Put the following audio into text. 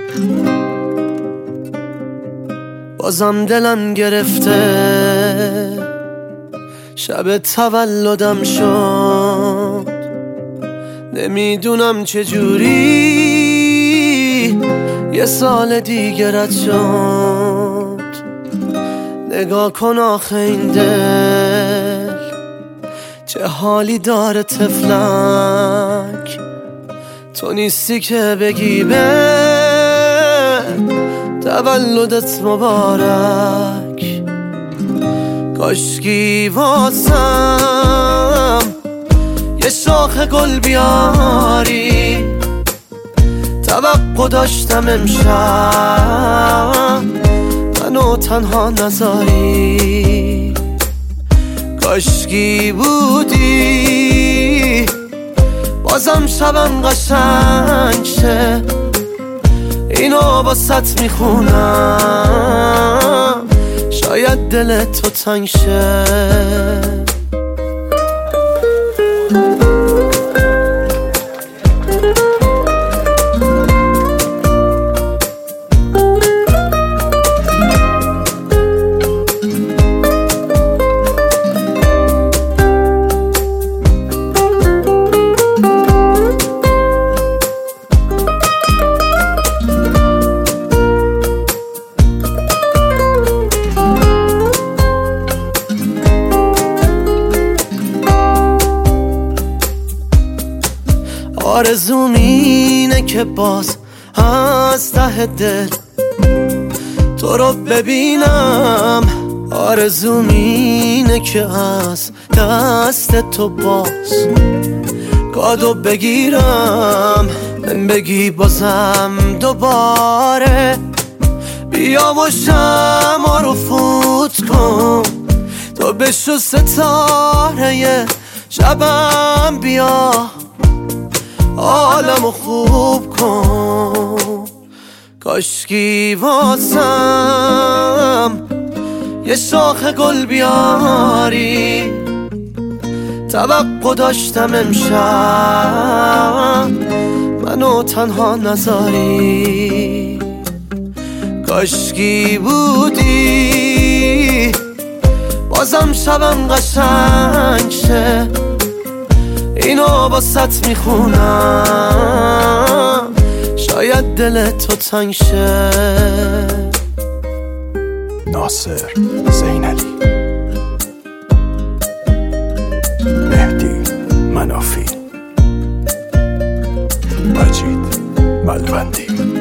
بازم دلم گرفته، شب تولدم شد، نمیدونم چجوری یه سال دیگه رد شد. نگاه کن آخه این دل چه حالی داره طفلک، تو نیستی که بگی به تولدت مبارک. کاشکی واسم یه شاخ گل بیاری، توقع داشتم امشب منو تنها نذاری. کاشکی بودی بازم شبم قشنگ شه، اینو واسط میخونم شاید دل تو تنگ شه. آرزوم اینه که باز از ته دل تو رو ببینم، آرزوم اینه که از دست تو باز کادو بگیرم، من بگی بازم دوباره بیا و شمع رو فوت کن، تو بشو ستاره شبم، بیا عالمو خوب کن. کاشکی واسم یه شاخ گل بیاری، توقع داشتم امشب منو تنها نذاری. کاشکی بودی بازم شبم قشنگ شه، اینو واسط میخونم شاید دل تو تنگ شه. ناصر زینالی، مهدی منافی، مجید ملوندی.